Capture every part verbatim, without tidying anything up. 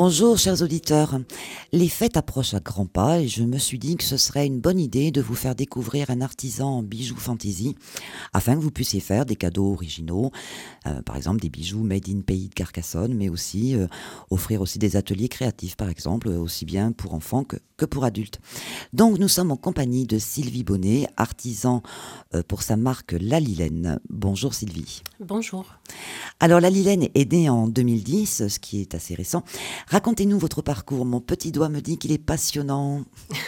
Bonjour chers auditeurs, les fêtes approchent à grands pas et je me suis dit que ce serait une bonne idée de vous faire découvrir un artisan en bijoux fantaisie afin que vous puissiez faire des cadeaux originaux, euh, par exemple des bijoux made in pays de Carcassonne, mais aussi euh, offrir aussi des ateliers créatifs par exemple, aussi bien pour enfants que, que pour adultes. Donc nous sommes en compagnie de Sylvie Bonnet, artisan euh, pour sa marque La Lilène. Bonjour Sylvie. Bonjour. Alors La Lilène est née en deux mille dix, ce qui est assez récent. Racontez-nous votre parcours. Mon petit doigt me dit qu'il est passionnant.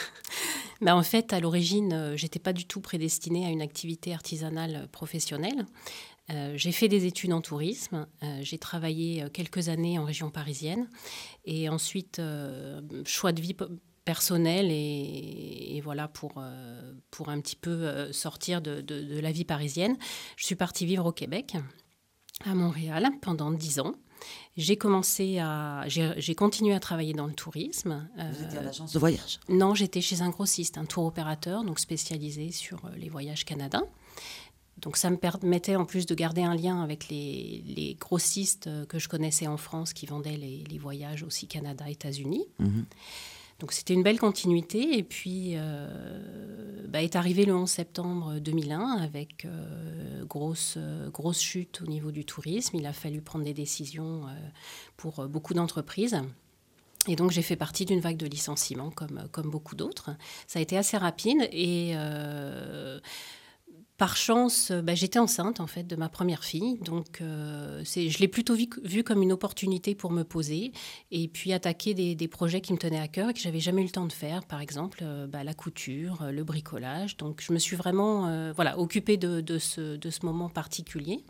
Ben en fait, à l'origine, euh, j'étais pas du tout prédestinée à une activité artisanale professionnelle. Euh, j'ai fait des études en tourisme. Euh, j'ai travaillé quelques années en région parisienne. Et ensuite, euh, choix de vie p- personnel et, et voilà, pour, euh, pour un petit peu euh, sortir de, de, de la vie parisienne. Je suis partie vivre au Québec, à Montréal, pendant dix ans. J'ai commencé à, j'ai, j'ai continué à travailler dans le tourisme. Vous étiez à l'agence de voyage? Non, j'étais chez un grossiste, un tour opérateur, donc spécialisé sur les voyages Canada. Donc ça me permettait en plus de garder un lien avec les, les grossistes que je connaissais en France qui vendaient les, les voyages aussi Canada, États-Unis. Mmh. Donc c'était une belle continuité. Et puis euh, bah, est arrivé le onze septembre deux mille un avec euh, grosse, euh, grosse chute au niveau du tourisme. Il a fallu prendre des décisions euh, pour beaucoup d'entreprises. Et donc, j'ai fait partie d'une vague de licenciements, comme, comme beaucoup d'autres. Ça a été assez rapide. Et euh, par chance, bah, j'étais enceinte, en fait, de ma première fille. Donc, euh, c'est, je l'ai plutôt vu, vu comme une opportunité pour me poser et puis attaquer des, des projets qui me tenaient à cœur et que je n'avais jamais eu le temps de faire. Par exemple, euh, bah, la couture, le bricolage. Donc, je me suis vraiment euh, voilà, occupée de, de, ce, de ce moment particulier.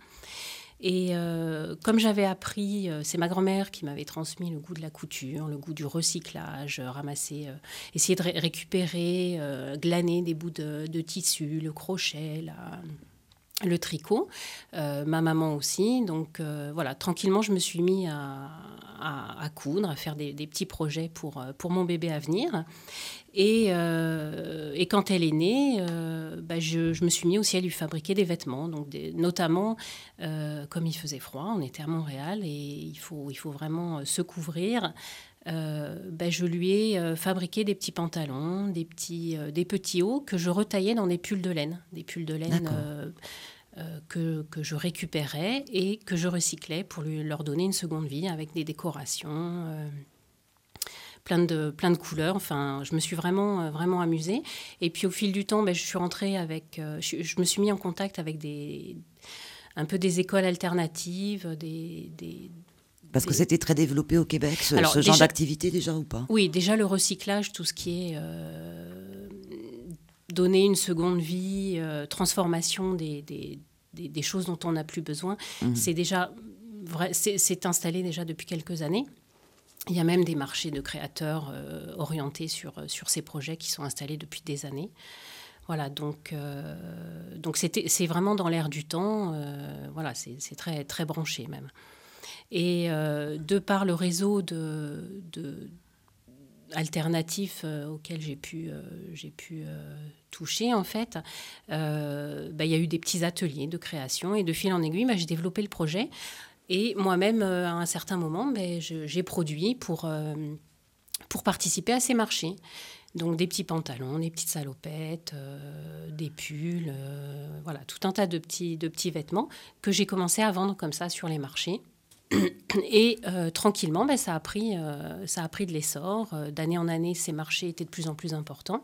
Et euh, comme j'avais appris, euh, c'est ma grand-mère qui m'avait transmis le goût de la couture, le goût du recyclage, euh, ramasser, euh, essayer de ré- récupérer, euh, glaner des bouts de, de tissu, le crochet, la, le tricot, euh, ma maman aussi. Donc euh, voilà, tranquillement, je me suis mis à, à, à coudre, à faire des, des petits projets pour, pour mon bébé à venir. Et, euh, et quand elle est née, euh, bah je, je me suis mis aussi à lui fabriquer des vêtements, donc des, notamment euh, comme il faisait froid, on était à Montréal et il faut, il faut vraiment se couvrir. Euh, bah je lui ai euh, fabriqué des petits pantalons, des petits, euh, des petits hauts que je retaillais dans des pulls de laine, des pulls de laine euh, euh, que, que je récupérais et que je recyclais pour lui, leur donner une seconde vie avec des décorations. Euh, Plein de, plein de couleurs. Enfin, je me suis vraiment, vraiment amusée. Et puis, au fil du temps, ben, je suis rentrée avec... Euh, je, je me suis mis en contact avec des, un peu des écoles alternatives, des... des Parce que des... c'était très développé au Québec, ce, Alors, ce déjà, genre d'activité déjà ou pas? Oui, déjà le recyclage, tout ce qui est... Euh, donner une seconde vie, euh, transformation des, des, des, des choses dont on n'a plus besoin, mmh. c'est déjà... Vrai, c'est, c'est installé déjà depuis quelques années. Il y a même des marchés de créateurs euh, orientés sur, sur ces projets qui sont installés depuis des années. Voilà, donc, euh, donc c'était, c'est vraiment dans l'air du temps. Euh, voilà, c'est, c'est très, très branché même. Et euh, de par le réseau de, de, alternatifs euh, auxquels j'ai pu, euh, j'ai pu euh, toucher, en fait, euh, bah, il y a eu des petits ateliers de création. Et de fil en aiguille, bah, j'ai développé le projet. Et moi-même, euh, à un certain moment, ben, je, j'ai produit pour, euh, pour participer à ces marchés. Donc des petits pantalons, des petites salopettes, euh, des pulls, euh, voilà, tout un tas de petits, de petits vêtements que j'ai commencé à vendre comme ça sur les marchés. Et euh, tranquillement, ben, ça a pris, euh, ça a pris de l'essor. Euh, d'année en année, ces marchés étaient de plus en plus importants.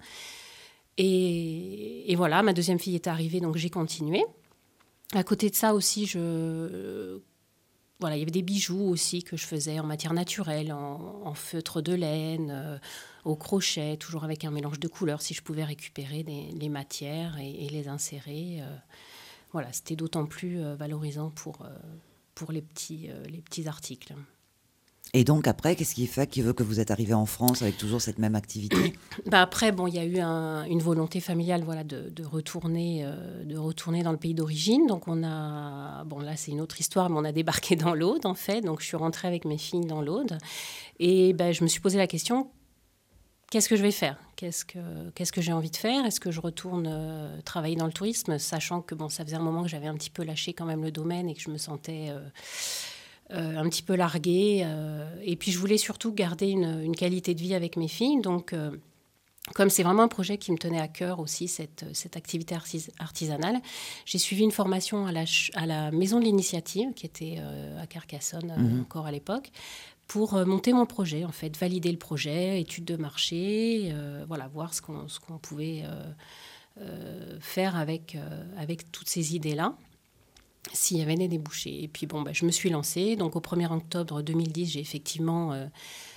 Et, et voilà, ma deuxième fille est arrivée, donc j'ai continué. À côté de ça aussi, je... Voilà, il y avait des bijoux aussi que je faisais en matière naturelle, en, en feutre de laine, euh, au crochet, toujours avec un mélange de couleurs, si je pouvais récupérer des, les matières et, et les insérer. Euh, voilà, c'était d'autant plus euh, valorisant pour, euh, pour les, petits, euh, les petits articles. Et donc après, qu'est-ce qui fait qu'il veut que vous êtes arrivé en France avec toujours cette même activité? Bah après, bon, il y a eu un, une volonté familiale, voilà, de, de retourner, euh, de retourner dans le pays d'origine. Donc on a, bon là c'est une autre histoire, mais on a débarqué dans l'Aude en fait. Donc je suis rentrée avec mes filles dans l'Aude et ben je me suis posé la question, qu'est-ce que je vais faire? Qu'est-ce que, qu'est-ce que j'ai envie de faire? Est-ce que je retourne euh, travailler dans le tourisme, sachant que bon, ça faisait un moment que j'avais un petit peu lâché quand même le domaine et que je me sentais... Euh, euh, un petit peu larguée. Euh, et puis, je voulais surtout garder une, une qualité de vie avec mes filles. Donc, euh, comme c'est vraiment un projet qui me tenait à cœur aussi, cette, cette activité artis- artisanale, j'ai suivi une formation à la, à la Maison de l'Initiative, qui était euh, à Carcassonne euh, Mmh. encore à l'époque, pour euh, monter mon projet, en fait, valider le projet, étude de marché, euh, voilà, voir ce qu'on, ce qu'on pouvait euh, euh, faire avec, euh, avec toutes ces idées-là, s'il y avait des débouchés. Et puis bon, bah, je me suis lancée. Donc au premier octobre deux mille dix, j'ai effectivement euh,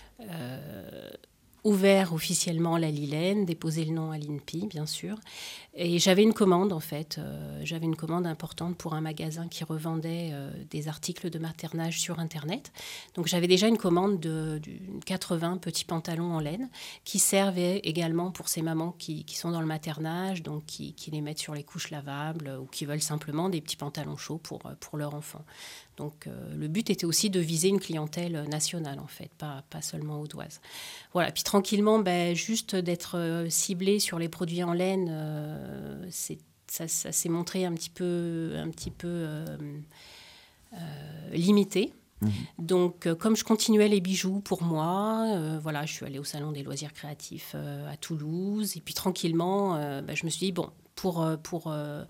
euh, ouvert officiellement la Lilène, déposé le nom à l'I N P I, bien sûr. Et j'avais une commande, en fait. Euh, j'avais une commande importante pour un magasin qui revendait euh, des articles de maternage sur Internet. Donc j'avais déjà une commande de, de quatre-vingts petits pantalons en laine qui servaient également pour ces mamans qui, qui sont dans le maternage, donc qui, qui les mettent sur les couches lavables ou qui veulent simplement des petits pantalons chauds pour, pour leur enfant. Donc euh, le but était aussi de viser une clientèle nationale, en fait, pas, pas seulement audoise. Voilà, puis tranquillement, ben, juste d'être euh, ciblé sur les produits en laine, euh, c'est, ça, ça s'est montré un petit peu, un petit peu euh, euh, limité. Mmh. Donc, euh, comme je continuais les bijoux pour moi, euh, voilà, je suis allée au Salon des loisirs créatifs euh, à Toulouse. Et puis tranquillement, euh, ben, je me suis dit, bon, pour... pour euh,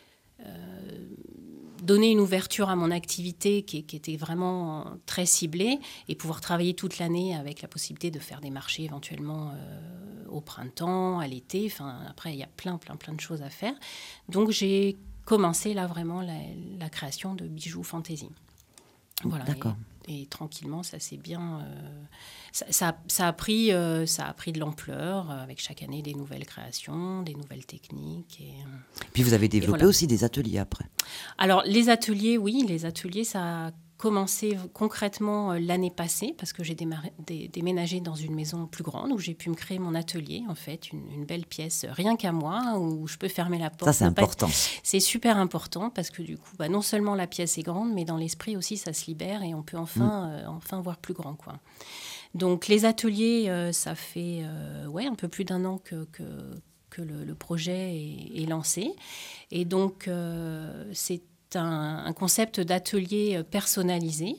euh, donner une ouverture à mon activité qui, qui était vraiment très ciblée et pouvoir travailler toute l'année avec la possibilité de faire des marchés éventuellement euh, au printemps, à l'été. Enfin, après, il y a plein, plein, plein de choses à faire. Donc, j'ai commencé là vraiment la, la création de bijoux fantaisie. Voilà. D'accord. Et, et tranquillement, ça s'est bien... Euh, ça, ça, ça, a pris, euh, ça a pris de l'ampleur, euh, avec chaque année des nouvelles créations, des nouvelles techniques. Et, euh, Puis vous avez développé voilà. aussi des ateliers après. Alors, les ateliers, oui, les ateliers, ça a commencé concrètement euh, l'année passée, parce que j'ai démarré, dé, déménagé dans une maison plus grande, où j'ai pu me créer mon atelier, en fait, une, une belle pièce, rien qu'à moi, où je peux fermer la porte. Ça, c'est important. Être... C'est super important, parce que du coup, bah, non seulement la pièce est grande, mais dans l'esprit aussi, ça se libère, et on peut enfin, mmh. euh, enfin voir plus grand, quoi. Donc, les ateliers, euh, ça fait euh, ouais, un peu plus d'un an que... que que le, le projet est, est lancé. Et donc, euh, c'est un, un concept d'atelier personnalisé.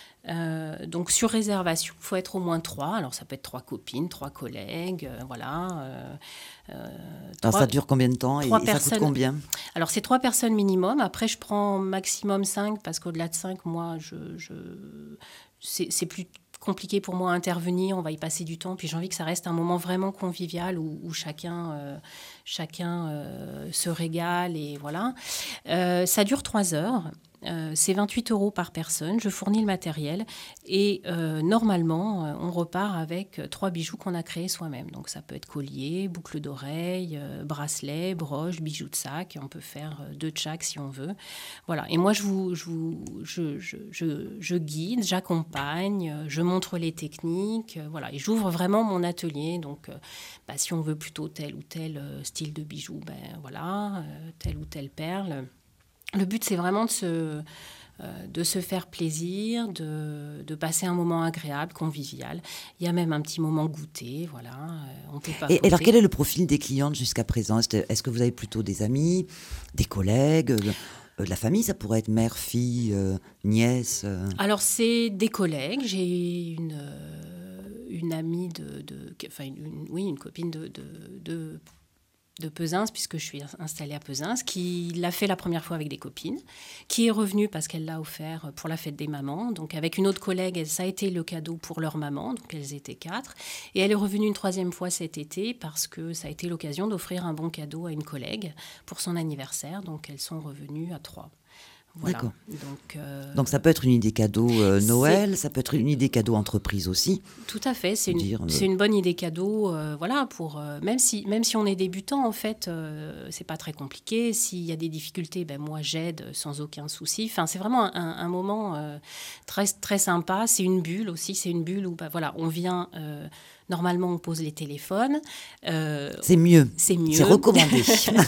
Euh, donc, sur réservation, il faut être au moins trois. Alors, ça peut être trois copines, trois collègues, euh, voilà. Euh, euh, Alors, ça dure combien de temps et, et ça coûte combien? Alors, c'est trois personnes minimum. Après, je prends maximum cinq parce qu'au-delà de cinq, moi, je, je, c'est, c'est plus compliqué pour moi à intervenir, on va y passer du temps, puis j'ai envie que ça reste un moment vraiment convivial où, où chacun, euh, chacun euh, se régale et voilà. Euh, ça dure trois heures. Euh, c'est vingt-huit euros par personne. Je fournis le matériel et euh, normalement, euh, on repart avec trois bijoux qu'on a créés soi-même. Donc, ça peut être collier, boucle d'oreille, euh, bracelet, broche, bijoux de sac. On peut faire deux de chaque si on veut. Voilà. Et moi, je, vous, je, vous, je, je, je, je guide, j'accompagne, je montre les techniques. Euh, voilà. Et j'ouvre vraiment mon atelier. Donc, euh, bah, si on veut plutôt tel ou tel euh, style de bijoux, ben voilà, euh, telle ou telle perle. Le but, c'est vraiment de se, euh, de se faire plaisir, de, de passer un moment agréable, convivial. Il y a même un petit moment goûter, voilà. On peut pas. Et, et alors, quel est le profil des clientes jusqu'à présent? Est-ce que, est-ce que vous avez plutôt des amis, des collègues, de, de la famille? Ça pourrait être mère, fille, euh, nièce euh... Alors, c'est des collègues. J'ai une, euh, une amie de, de, enfin, une, oui, une copine de, de, de de Pesins, puisque je suis installée à Pesins, qui l'a fait la première fois avec des copines, qui est revenue parce qu'elle l'a offert pour la fête des mamans. Donc avec une autre collègue, ça a été le cadeau pour leur maman, donc elles étaient quatre. Et elle est revenue une troisième fois cet été parce que ça a été l'occasion d'offrir un bon cadeau à une collègue pour son anniversaire. Donc elles sont revenues à trois. Voilà. D'accord. Donc, euh, Donc ça peut être une idée cadeau euh, Noël, ça peut être une idée cadeau entreprise aussi. Tout à fait, c'est, une, dire, euh... c'est une bonne idée cadeau, euh, voilà, pour euh, même si même si on est débutant en fait, euh, c'est pas très compliqué. S'il y a des difficultés, ben moi j'aide sans aucun souci. Enfin, c'est vraiment un, un moment euh, très très sympa. C'est une bulle aussi, c'est une bulle où ben voilà, on vient. Euh, Normalement, on pose les téléphones. Euh, c'est mieux. C'est mieux. C'est recommandé.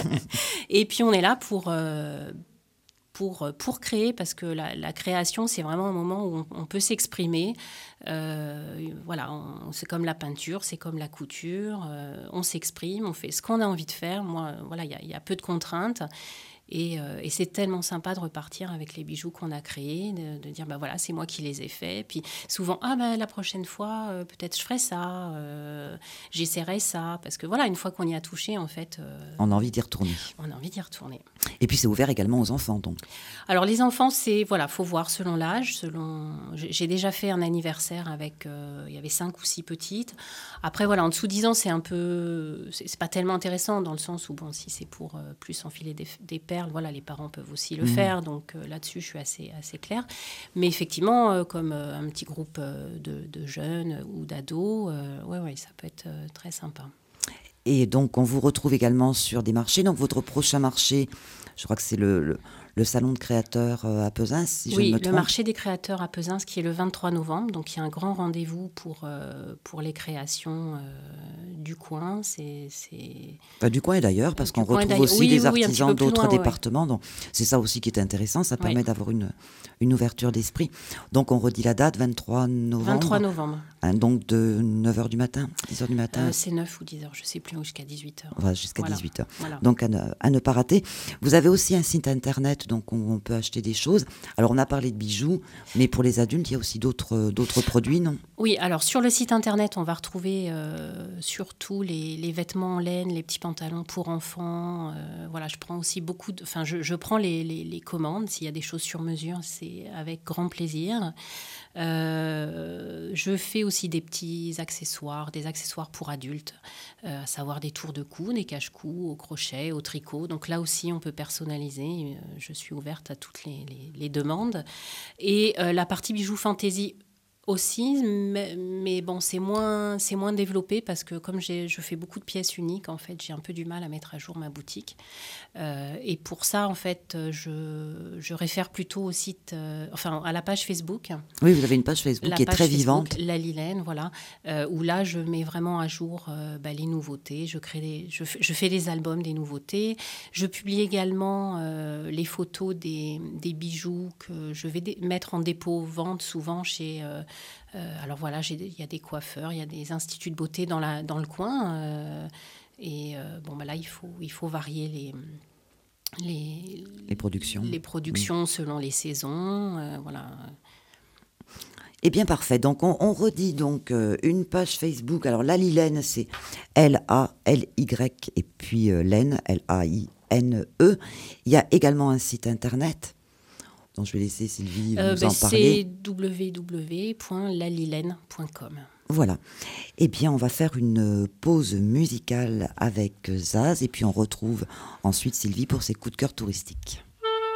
Et puis on est là pour euh, Pour, pour créer, parce que la, la création, c'est vraiment un moment où on, on peut s'exprimer. Euh, voilà, on, c'est comme la peinture, c'est comme la couture. Euh, on s'exprime, on fait ce qu'on a envie de faire. Moi, voilà, il y, y a peu de contraintes. Et, euh, et c'est tellement sympa de repartir avec les bijoux qu'on a créés, de, de dire, bah voilà, c'est moi qui les ai faits. Puis souvent, ah ben la prochaine fois, euh, peut-être je ferai ça, euh, j'essaierai ça. Parce que voilà, une fois qu'on y a touché, en fait... Euh, on a envie d'y retourner. On a envie d'y retourner. Et puis c'est ouvert également aux enfants, donc. Alors les enfants, c'est, voilà, faut voir selon l'âge. Selon... J'ai déjà fait un anniversaire avec, euh, il y avait cinq ou six petites. Après, voilà, en dessous de dix ans, c'est un peu... C'est, c'est pas tellement intéressant dans le sens où, bon, si c'est pour euh, plus enfiler des, des perles, voilà, les parents peuvent aussi le mmh. faire. Donc euh, là-dessus, je suis assez, assez claire. Mais effectivement, euh, comme euh, un petit groupe euh, de, de jeunes ou d'ados, euh, ouais, ouais, ça peut être euh, très sympa. Et donc, on vous retrouve également sur des marchés. Donc, votre prochain marché, je crois que c'est le... le... Le salon de créateurs à Pesins, si je oui, ne me trompe. Oui, le marché des créateurs à Pesins, qui est le vingt-trois novembre. Donc, il y a un grand rendez-vous pour, euh, pour les créations euh, du coin. C'est, c'est... Enfin, du coin et d'ailleurs, parce du qu'on retrouve aussi oui, des oui, artisans oui, d'autres loin, départements. ouais. Donc, c'est ça aussi qui est intéressant. Ça permet oui. d'avoir une, une ouverture d'esprit. Donc, on redit la date, vingt-trois novembre. vingt-trois novembre. Hein, donc, de neuf heures du matin, dix heures du matin. Euh, c'est neuf ou dix heures, je ne sais plus, jusqu'à dix-huit heures. Voilà, jusqu'à voilà. dix-huit heures. Voilà. Donc, à ne, à ne pas rater. Vous avez aussi un site internet, donc on, on peut acheter des choses. Alors, on a parlé de bijoux, mais pour les adultes, il y a aussi d'autres, d'autres produits, non ? Oui, alors sur le site internet, on va retrouver euh, surtout les, les vêtements en laine, les petits pantalons pour enfants. Euh, voilà, je prends aussi beaucoup de... Enfin, je, je prends les, les, les commandes. S'il y a des choses sur mesure, c'est avec grand plaisir. Euh, je fais aussi des petits accessoires, des accessoires pour adultes, euh, à savoir des tours de cou, des cache-cou au crochet, au tricot. Donc là aussi, on peut personnaliser. Je suis ouverte à toutes les, les, les demandes. Et euh, la partie bijoux fantaisie aussi, mais, mais bon, c'est moins, c'est moins développé parce que comme j'ai, je fais beaucoup de pièces uniques, en fait, j'ai un peu du mal à mettre à jour ma boutique. Euh, et pour ça, en fait, je, je réfère plutôt au site, euh, enfin, à la page Facebook. Oui, vous avez une page Facebook la qui est page très Facebook, vivante. La Lilène, voilà, euh, où là, je mets vraiment à jour euh, bah, les nouveautés. Je crée des, je, je fais des albums des nouveautés. Je publie également euh, les photos des, des bijoux que je vais dé- mettre en dépôt vente souvent chez... Euh, Euh, alors voilà, il y a des coiffeurs, il y a des instituts de beauté dans, la, dans le coin. Euh, et euh, bon, bah là, il faut, il faut varier les, les, les productions, les productions oui. selon les saisons. Euh, voilà. Eh bien, parfait. Donc, on, on redit donc euh, une page Facebook. Alors, la Lilène, c'est L A L Y et puis euh, Laine, L A I N E. Il y a également un site internet. Donc, je vais laisser Sylvie euh, vous ben en parler. C'est w w w point la lilène point com. Voilà. Eh bien, on va faire une pause musicale avec Zaz et puis on retrouve ensuite Sylvie pour ses coups de cœur touristiques.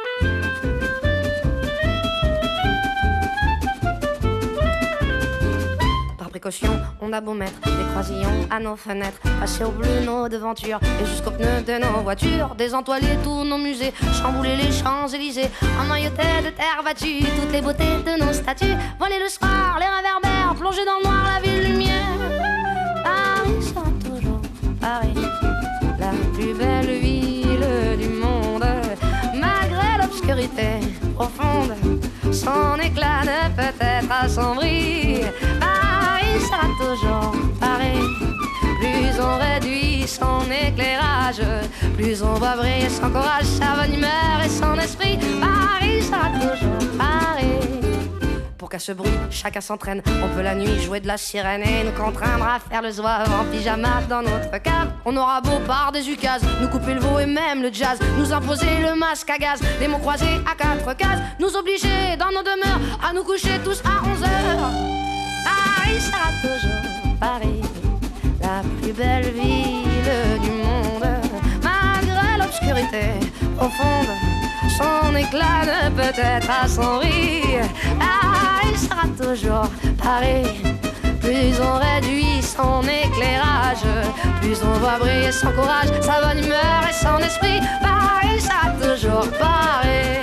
Précaution, on a beau mettre des croisillons à nos fenêtres, passer au bleu nos devantures et jusqu'aux pneus de nos voitures, désentoiler tous nos musées, chambouler les Champs-Élysées, emmailloter de terre battue toutes les beautés de nos statues, voler le soir, les réverbères, plonger dans le noir la ville lumière. Paris sera toujours Paris, la plus belle ville du monde, malgré l'obscurité profonde, son éclat ne peut être assombri. Paris sera toujours Paris. Plus on réduit son éclairage, plus on voit briller son courage, sa bonne humeur et son esprit. Paris sera toujours Paris. Pour qu'à ce bruit, chacun s'entraîne. On peut la nuit jouer de la sirène et nous contraindre à faire le zouave en pyjama dans notre cave. On aura beau par des ukases, nous couper le veau et même le jazz, nous imposer le masque à gaz, des mots croisés à quatre cases, nous obliger dans nos demeures à nous coucher tous à onze heures. Paris sera toujours Paris, la plus belle ville du monde, malgré l'obscurité profonde, son éclat ne peut être assombri. Paris sera toujours Paris. Plus on réduit son éclairage, plus on voit briller son courage, sa bonne humeur et son esprit. Paris sera toujours Paris.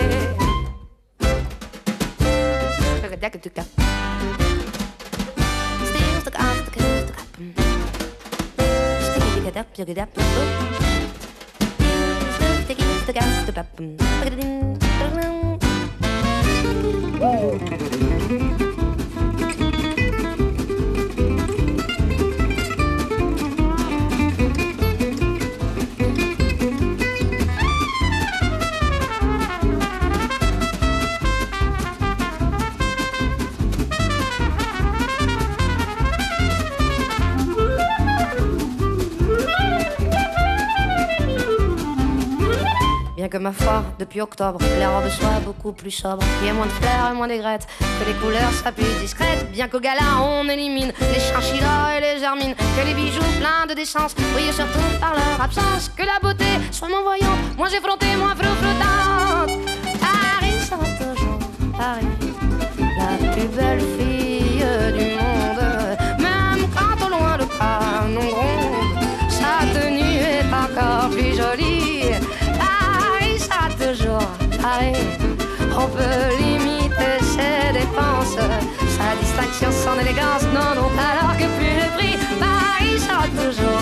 ma foi, depuis octobre, les robes soient beaucoup plus sobres. Il y a moins de fleurs et moins d'aigrettes, que les couleurs soient plus discrètes. Bien qu'au gala on élimine les chinchillas et les hermines, que les bijoux pleins de décence brillent surtout par leur absence. Que la beauté soit moins voyante, moins effrontée, moins flottante. Paris sera toujours Paris, la plus belle fille du monde. Même quand au loin le canon gronde, sa tenue est encore plus jolie. Paris sera toujours Paris, on peut limiter ses dépenses, sa distinction, son élégance, non, non, alors que plus le prix, Paris sera toujours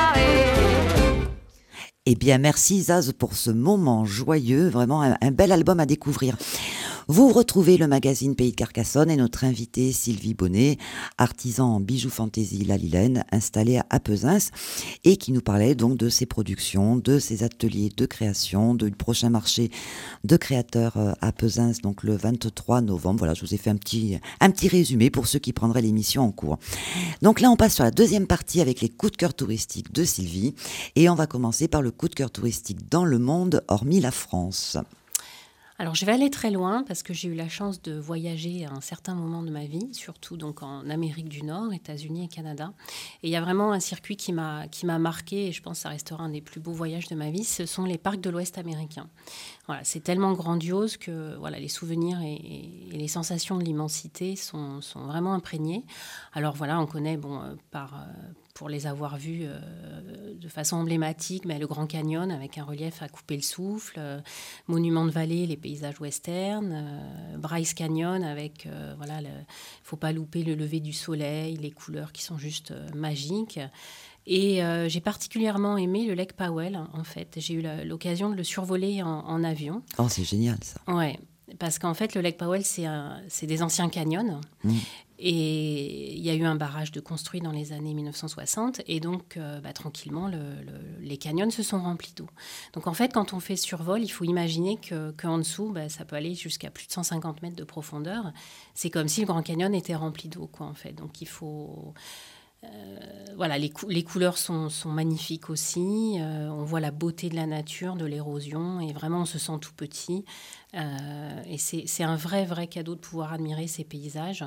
Paris. Eh bien, merci Zaz pour ce moment joyeux, vraiment un, un bel album à découvrir. Vous retrouvez le magazine Pays de Carcassonne et notre invitée Sylvie Bonnet, artisan en bijoux fantaisie La Lilaine, installée à Apezins, et qui nous parlait donc de ses productions, de ses ateliers de création, du prochain marché de créateurs à Apezins, donc le vingt-trois novembre. Voilà, je vous ai fait un petit, un petit résumé pour ceux qui prendraient l'émission en cours. Donc là, on passe sur la deuxième partie avec les coups de cœur touristiques de Sylvie, et on va commencer par le coup de cœur touristique dans le monde, hormis la France. Alors, je vais aller très loin parce que j'ai eu la chance de voyager à un certain moment de ma vie, surtout donc en Amérique du Nord, États-Unis et Canada. Et il y a vraiment un circuit qui m'a, qui m'a marqué, et je pense que ça restera un des plus beaux voyages de ma vie, ce sont les parcs de l'Ouest américain. Voilà, c'est tellement grandiose que voilà, les souvenirs et, et, et les sensations de l'immensité sont, sont vraiment imprégnés. Alors voilà, on connaît, bon, euh, par... Euh, pour les avoir vus euh, de façon emblématique, mais le Grand Canyon avec un relief à couper le souffle, euh, Monument de Vallée, les paysages westerns, euh, Bryce Canyon avec, euh, voilà, il ne faut pas louper le lever du soleil, les couleurs qui sont juste euh, magiques. Et euh, j'ai particulièrement aimé le Lake Powell, en fait. J'ai eu la, l'occasion de le survoler en, en avion. Oh, c'est génial ça. Ouais, parce qu'en fait, le Lake Powell, c'est, un, c'est des anciens canyons. Mmh. Et il y a eu un barrage de construit dans les années dix-neuf cent soixante. Et donc, euh, bah, tranquillement, le, le, les canyons se sont remplis d'eau. Donc, en fait, quand on fait survol, il faut imaginer que, qu'en dessous, bah, ça peut aller jusqu'à plus de cent cinquante mètres de profondeur. C'est comme si le Grand Canyon était rempli d'eau, quoi, en fait. Donc, il faut... Euh, voilà, les, cou- les couleurs sont, sont magnifiques aussi. Euh, on voit la beauté de la nature, de l'érosion. Et vraiment, on se sent tout petit. Euh, et c'est, c'est un vrai, vrai cadeau de pouvoir admirer ces paysages.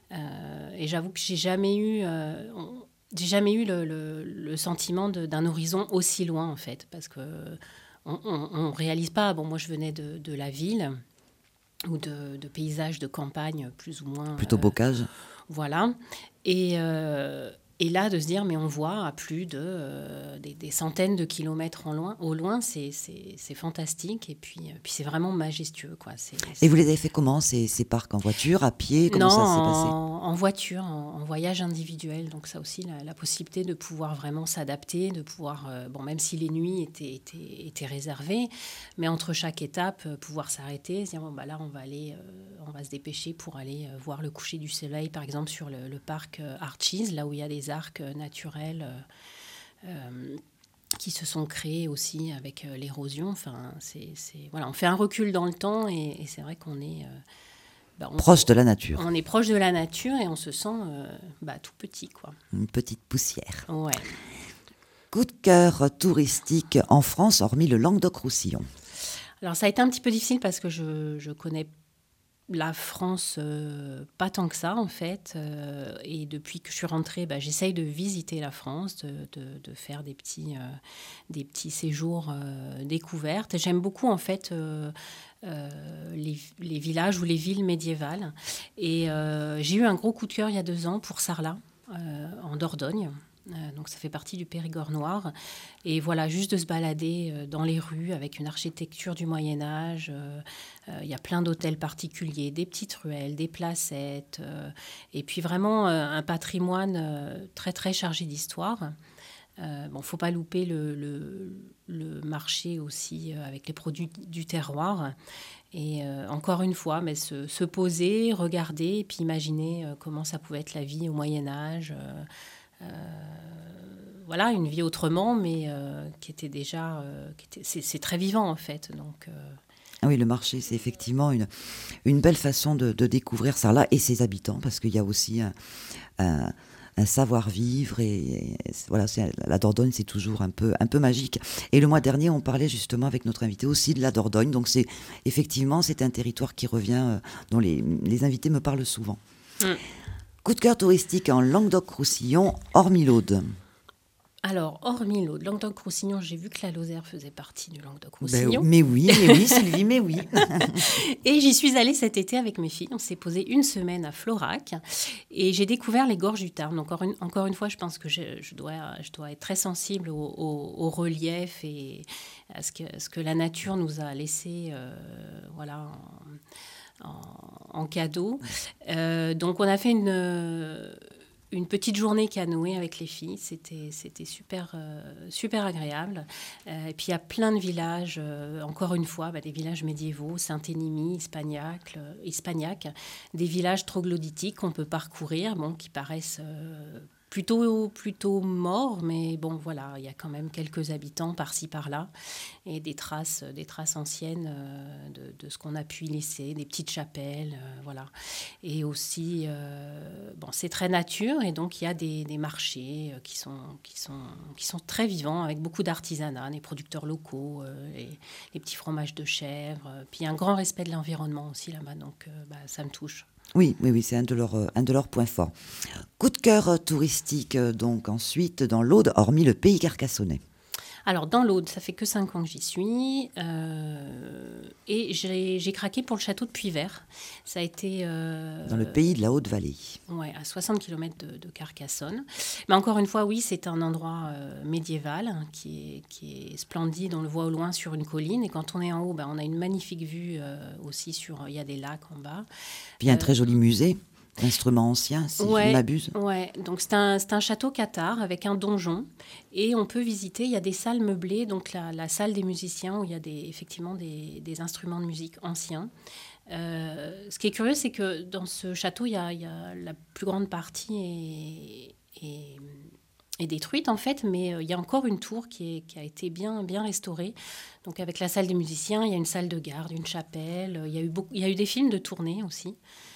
Euh, et j'avoue que j'ai jamais eu, euh, on, j'ai jamais eu le, le, le sentiment de, d'un horizon aussi loin en fait, parce que on, on, on réalise pas. Bon, moi je venais de, de la ville ou de, de paysages de campagne plus ou moins. Plutôt euh, bocage. Voilà. Et euh, Et là, de se dire, mais on voit à plus de euh, des, des centaines de kilomètres en loin, au loin, c'est, c'est, c'est fantastique. Et puis, euh, puis c'est vraiment majestueux, quoi. C'est, c'est... Et vous les avez fait comment, ces, ces parcs, en voiture, à pied? Comment non, ça s'est passé? en, en voiture, en, en voyage individuel. Donc ça aussi, la, la possibilité de pouvoir vraiment s'adapter, de pouvoir, euh, bon, même si les nuits étaient, étaient, étaient réservées, mais entre chaque étape, euh, pouvoir s'arrêter, se dire, bon, bah là, on va aller, euh, on va se dépêcher pour aller euh, voir le coucher du soleil, par exemple, sur le, le parc euh, Arches, là où il y a des arcs naturels euh, euh, qui se sont créés aussi avec euh, l'érosion. Enfin, c'est, c'est, voilà, on fait un recul dans le temps et, et c'est vrai qu'on est... Euh, bah, on, proche de la nature. On est proche de la nature et on se sent euh, bah, tout petit, quoi. Une petite poussière. Ouais. Coup de cœur touristique en France, hormis le Languedoc-Roussillon. Alors, ça a été un petit peu difficile parce que je, je connais la France, euh, pas tant que ça, en fait. Euh, et depuis que je suis rentrée, bah, j'essaye de visiter la France, de, de, de faire des petits, euh, des petits séjours euh, découvertes. Et j'aime beaucoup, en fait, euh, euh, les, les villages ou les villes médiévales. Et euh, j'ai eu un gros coup de cœur il y a deux ans pour Sarlat, euh, en Dordogne. Euh, donc ça fait partie du Périgord noir. Et voilà, juste de se balader euh, dans les rues avec une architecture du Moyen-Âge. Il euh, euh, y a plein d'hôtels particuliers, des petites ruelles, des placettes. Euh, et puis vraiment euh, un patrimoine euh, très, très chargé d'histoire. Euh, bon, il ne faut pas louper le, le, le marché aussi euh, avec les produits du terroir. Et euh, encore une fois, mais se, se poser, regarder et puis imaginer euh, comment ça pouvait être la vie au Moyen-Âge. Euh, Euh, voilà, une vie autrement, mais euh, qui était déjà... Euh, qui était, c'est, c'est très vivant, en fait. Donc, euh... ah oui, le marché, c'est effectivement une, une belle façon de, de découvrir Sarlat et ses habitants, parce qu'il y a aussi un, un, un savoir-vivre. Et, et voilà, c'est, la Dordogne, c'est toujours un peu, un peu magique. Et le mois dernier, on parlait justement avec notre invité aussi de la Dordogne. Donc c'est, effectivement, c'est un territoire qui revient, euh, dont les, les invités me parlent souvent. Mm. Coup de cœur touristique en Languedoc-Roussillon, hormis l'Aude. Alors, hormis l'Aude, Languedoc-Roussillon, j'ai vu que la Lozère faisait partie du Languedoc-Roussillon. Ben, mais oui, mais oui, Sylvie, mais oui. Et j'y suis allée cet été avec mes filles. On s'est posé une semaine à Florac et j'ai découvert les gorges du Tarn. Encore une, encore une fois, je pense que je, je, dois, je dois être très sensible au, au, au relief et à ce que, ce que la nature nous a laissé euh, voilà, en, en, en cadeau. Euh, donc, on a fait une... Une petite journée canoë avec les filles, c'était, c'était super, euh, super agréable. Euh, et puis il y a plein de villages, euh, encore une fois, bah, des villages médiévaux, Saint-Énimie, Hispagnac, euh, Hispagnac, des villages troglodytiques qu'on peut parcourir, bon, qui paraissent euh, plutôt, plutôt morts, mais bon, voilà, il y a quand même quelques habitants par-ci, par-là, et des traces, des traces anciennes euh, de, de ce qu'on a pu y laisser, des petites chapelles, euh, voilà. Et aussi, euh, bon, c'est très nature, et donc il y a des, des marchés euh, qui, sont, qui, sont, qui sont très vivants, avec beaucoup d'artisanat, des producteurs locaux, euh, les, les petits fromages de chèvre, euh, puis un grand respect de l'environnement aussi là-bas, donc euh, bah, ça me touche. Oui, oui, oui, c'est un de leurs, un de leurs points forts. Coup de cœur touristique, donc ensuite, dans l'Aude, hormis le pays carcassonnais. Alors, dans l'Aude, ça fait que cinq ans que j'y suis. Euh, et j'ai, j'ai craqué pour le château de Puyvert. Ça a été... Euh, dans le pays de la Haute-Vallée. Oui, à soixante kilomètres de, de Carcassonne. Mais encore une fois, oui, c'est un endroit euh, médiéval hein, qui, est, qui est splendide. On le voit au loin sur une colline. Et quand on est en haut, ben, on a une magnifique vue euh, aussi sur... Il y a des lacs en bas. Puis il y a un euh, très joli musée. Instruments anciens, si ouais, je ne m'abuse. Oui, donc c'est un, c'est un château cathare avec un donjon. Et on peut visiter, il y a des salles meublées, donc la, la salle des musiciens où il y a des, effectivement des, des instruments de musique anciens. Euh, ce qui est curieux, c'est que dans ce château, il y a, il y a la plus grande partie est, est, est détruite en fait, mais il y a encore une tour qui, est, qui a été bien, bien restaurée. Donc avec la salle des musiciens, il y a une salle de garde, une chapelle, il y a eu, beaucoup, il y a eu des films de tournée aussi.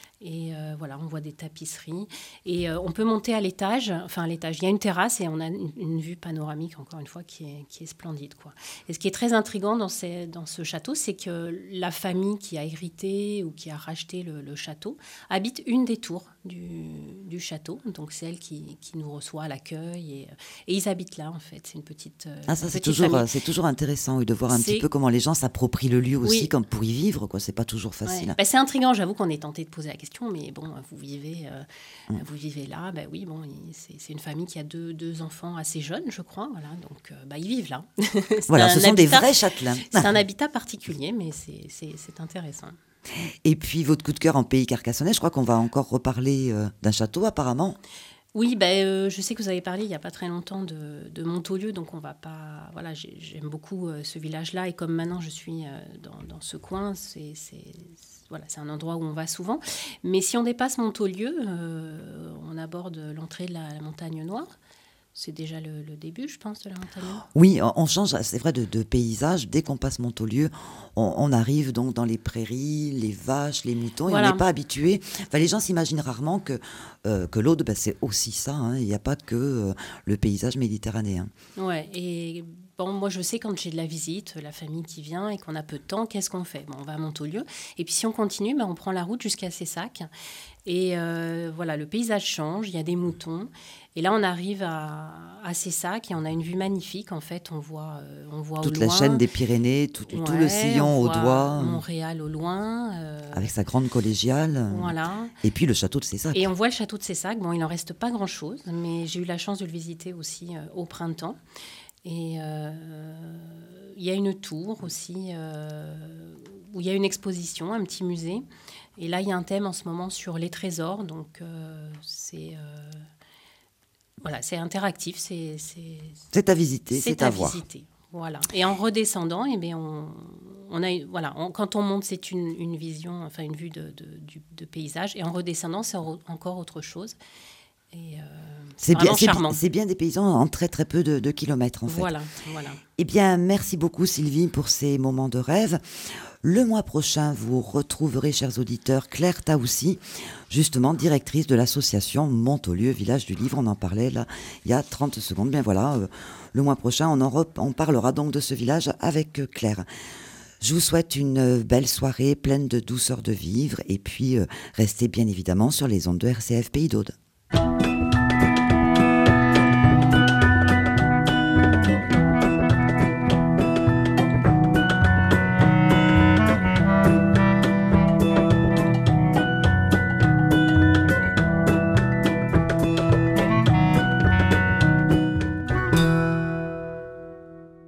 Et euh, voilà, on voit des tapisseries. Et euh, on peut monter à l'étage. Enfin, à l'étage, il y a une terrasse et on a une, une vue panoramique, encore une fois, qui est, qui est splendide, quoi. Et ce qui est très intriguant dans, ces, dans ce château, c'est que la famille qui a hérité ou qui a racheté le, le château habite une des tours du, du château. Donc, c'est elle qui, qui nous reçoit à l'accueil. Et, et ils habitent là, en fait. C'est une petite Ah, ça, une c'est, petite toujours, famille. c'est toujours intéressant oui, de voir un c'est... petit peu comment les gens s'approprient le lieu aussi, oui. comme pour y vivre, quoi. C'est pas toujours facile. Ouais. Bah, c'est intriguant, j'avoue qu'on est tenté de poser la question. Mais bon, vous vivez, euh, mmh. vous vivez là, ben oui, bon, c'est, c'est une famille qui a deux, deux enfants assez jeunes, je crois, voilà, donc euh, bah, ils vivent là. Voilà, ce sont habitat, des vrais châtelains. C'est un habitat particulier, mais c'est, c'est, c'est intéressant. Et puis, votre coup de cœur en pays carcassonnais, je crois qu'on va encore reparler euh, d'un château, apparemment. Oui, ben, euh, je sais que vous avez parlé il n'y a pas très longtemps de, de Montaulieu, donc on va pas... Voilà, j'ai, j'aime beaucoup euh, ce village-là, et comme maintenant je suis euh, dans, dans ce coin, c'est, c'est, voilà, c'est un endroit où on va souvent. Mais si on dépasse Montaulieu, euh, on aborde l'entrée de la, la Montagne Noire. C'est déjà le, le début, je pense, de la Montagne Noire. Oui, on change, c'est vrai, de, de paysage. Dès qu'on passe Montaulieu, on, on arrive donc dans les prairies, les vaches, les moutons, et voilà. On n'est pas habitué. Enfin, les gens s'imaginent rarement que, euh, que l'Aude, ben, c'est aussi ça. Hein. Il n'y a pas que euh, le paysage méditerranéen. Ouais, et bon, moi, je sais quand j'ai de la visite, la famille qui vient et qu'on a peu de temps, qu'est-ce qu'on fait ? Bon, on va à Montaulieu. Et puis, si on continue, ben, on prend la route jusqu'à Cessac. Et euh, voilà, le paysage change, il y a des moutons. Et là, on arrive à, à Cessac et on a une vue magnifique. En fait, on voit, euh, on voit toute au loin... la chaîne des Pyrénées, tout, ouais, tout le sillon au doigt. Montréal au loin. Euh... Avec sa grande collégiale. Voilà. Et puis le château de Cessac. Et on voit le château de Cessac. Bon, il n'en reste pas grand-chose, mais j'ai eu la chance de le visiter aussi euh, au printemps. Et euh, il y a une tour aussi euh, où il y a une exposition, un petit musée. Et là, il y a un thème en ce moment sur les trésors. Donc, euh, c'est, euh, voilà, c'est interactif. C'est, c'est, c'est à visiter, c'est, c'est à, à voir. Visiter. Voilà. Et en redescendant, eh bien, on, on a, voilà, on, quand on monte, c'est une, une vision, enfin une vue de, de, de, de paysage. Et en redescendant, c'est encore autre chose. Et euh, c'est, bien, c'est, charmant. c'est bien des paysans en très très peu de, de kilomètres en fait. Voilà, voilà. Eh bien, merci beaucoup Sylvie pour ces moments de rêve. Le mois prochain, vous retrouverez, chers auditeurs, Claire Taoussi, justement directrice de l'association Montaulieu, Village du Livre. On en parlait là il y a trente secondes. Bien voilà, euh, le mois prochain, on, en rep- on parlera donc de ce village avec euh, Claire. Je vous souhaite une belle soirée pleine de douceur de vivre et puis euh, restez bien évidemment sur les ondes de R C F Pays d'Aude.